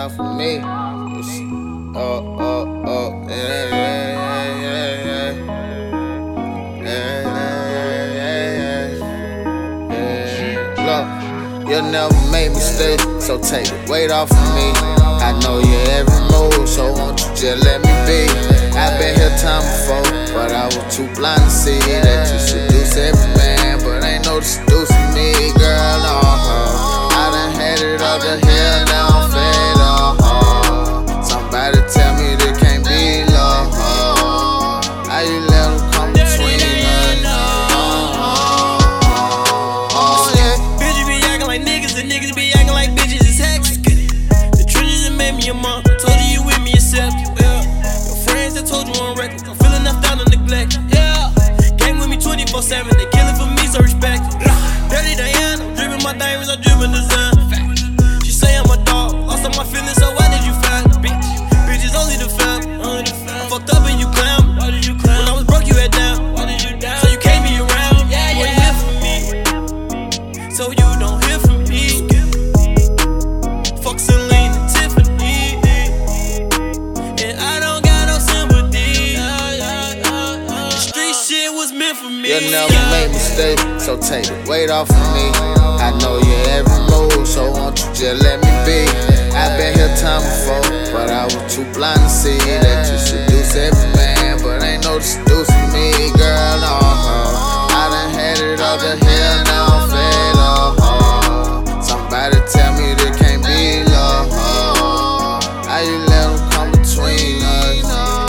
off of me. Oh, oh, oh, yeah, yeah, yeah, yeah, yeah, yeah, yeah, yeah. Look, you'll never make me stay, so take the weight off of me. I know your every move, so won't you just let me be? I've been here time before, but I was too blind to see that you seduce every man, but ain't no seducing me, girl. I done had it up the hill, now I'm fed up. Somebody tell me there can't be love. How you let them come between us? Bitches be acting like niggas, and niggas be acting like bitches. It's hectic. The trenches that made me a monk. Told you with me, accept it. Yeah. Your friends that told you on record. I'm feeling left out and neglected. Yeah. Gang with me 24/7. They killing for me, so respect it. Dirty Diana, I'm dripping my diamonds, I'm dripping design. She say I'm a dog, lost all my feelings, so why did you find me? Bitches only the fam. I fucked up and you clown. Why did you clown? When I was broke, you had down. Why did you down? So you can't be around. Yeah, yeah. You hear from me, so you don't hear from me. Fuck Celine and Tiffany, and I don't got no sympathy. The street shit was meant for me. You'll never make me stay, so take the weight off of me. I know your every move, so won't you just let me be? I've been here time before, but I was too blind to see that you seduce every man, but ain't no seducing me, girl. No, I done had it up the hill, now I'm fed up. Somebody tell me there can't be love. How you let them come between us?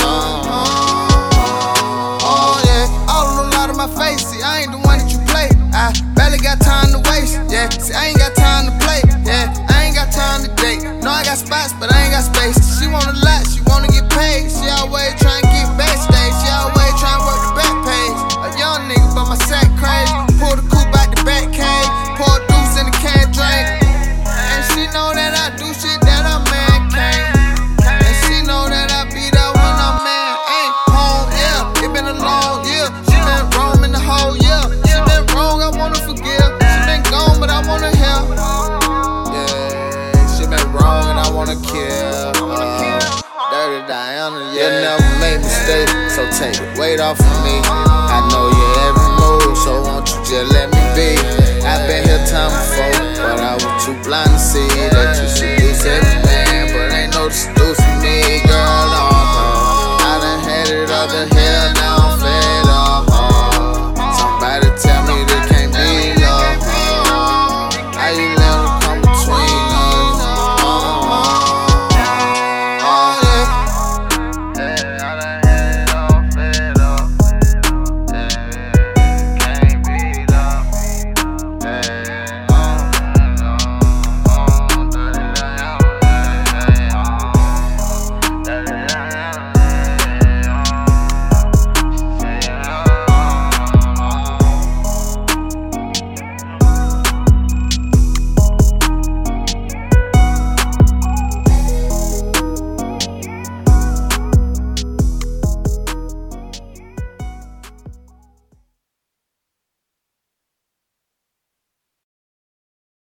Oh yeah, all on the lot of my face. See, I ain't the one that you play. I barely got time to waste. Yeah, see, I ain't got time to play. Yeah, I ain't got time to date. No, I got spots, but I ain't got space. She want a lot, she wanna get paid. She always tryna get backstage. She always tryna work the back page. A young nigga, but my sack crazy. Pull the coupe out the back cage. Pour a deuce in the can drink. And she know that I do shit that a man can't. And she know that I be there when a man ain't home. Yeah, it been a long year. She been roaming the whole year. She been wrong, I wanna forgive. She been gone, but I wanna help. Yeah, she been wrong and I wanna kill. Dirty Diana, yeah. You'll never make me stay, so take the weight off of me. I know your every move, so won't you just let me be? I've been here time before, but I was too blind to see that you